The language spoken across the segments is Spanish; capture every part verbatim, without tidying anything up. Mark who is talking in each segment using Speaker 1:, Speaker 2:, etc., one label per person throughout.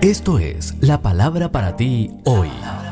Speaker 1: Esto es la palabra para ti hoy.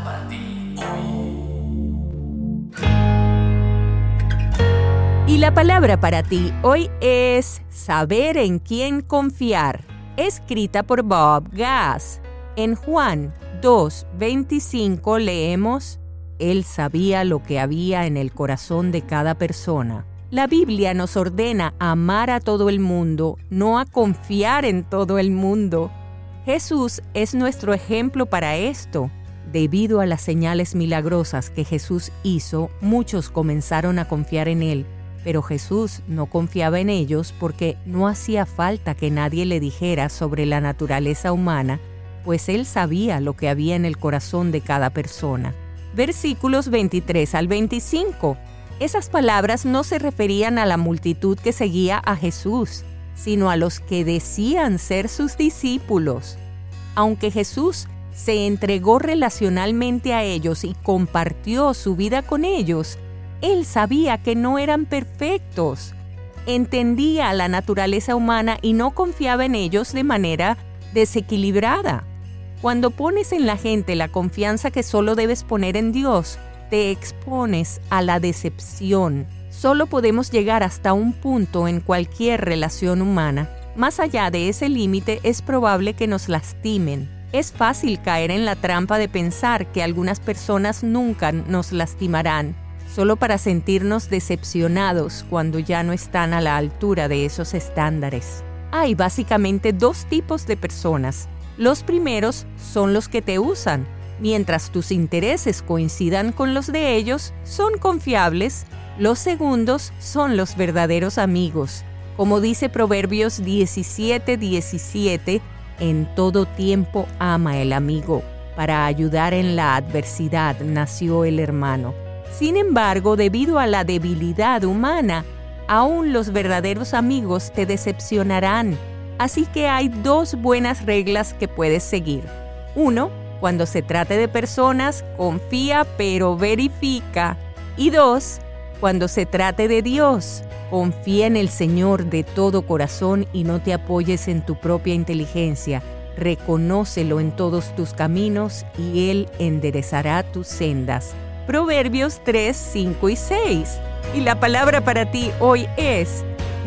Speaker 2: Y la palabra para ti hoy es saber en quién confiar, escrita por Bob Gass. En Juan dos veinticinco leemos: Él sabía lo que había en el corazón de cada persona. La Biblia nos ordena a amar a todo el mundo, no a confiar en todo el mundo. Jesús es nuestro ejemplo para esto. Debido a las señales milagrosas que Jesús hizo, muchos comenzaron a confiar en Él. Pero Jesús no confiaba en ellos porque no hacía falta que nadie le dijera sobre la naturaleza humana, pues Él sabía lo que había en el corazón de cada persona. Versículos veintitrés al veinticinco. Esas palabras no se referían a la multitud que seguía a Jesús, sino a los que decían ser sus discípulos. Aunque Jesús se entregó relacionalmente a ellos y compartió su vida con ellos, Él sabía que no eran perfectos. Entendía la naturaleza humana y no confiaba en ellos de manera desequilibrada. Cuando pones en la gente la confianza que solo debes poner en Dios, te expones a la decepción. Solo podemos llegar hasta un punto en cualquier relación humana. Más allá de ese límite es probable que nos lastimen. Es fácil caer en la trampa de pensar que algunas personas nunca nos lastimarán, solo para sentirnos decepcionados cuando ya no están a la altura de esos estándares. Hay básicamente dos tipos de personas. Los primeros son los que te usan. Mientras tus intereses coincidan con los de ellos, son confiables. Los segundos son los verdaderos amigos. Como dice Proverbios diecisiete diecisiete, en todo tiempo ama el amigo. Para ayudar en la adversidad nació el hermano. Sin embargo, debido a la debilidad humana, aún los verdaderos amigos te decepcionarán. Así que hay dos buenas reglas que puedes seguir. Uno, cuando se trate de personas, confía pero verifica. Y dos, cuando se trate de Dios, confía en el Señor de todo corazón y no te apoyes en tu propia inteligencia. Reconócelo en todos tus caminos y Él enderezará tus sendas. Proverbios tres, cinco y seis. Y la palabra para ti hoy es: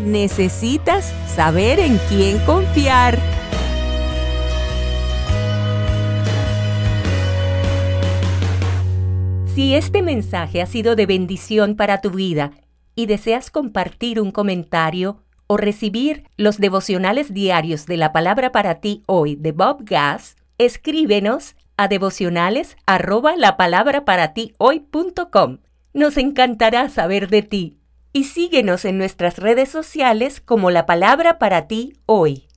Speaker 2: necesitas saber en quién confiar. Si este mensaje ha sido de bendición para tu vida y deseas compartir un comentario o recibir los devocionales diarios de la palabra para ti hoy de Bob Gass, escríbenos a devocionales arroba la palabra para ti hoy punto com. Nos encantará saber de ti y síguenos en nuestras redes sociales como La Palabra para ti hoy.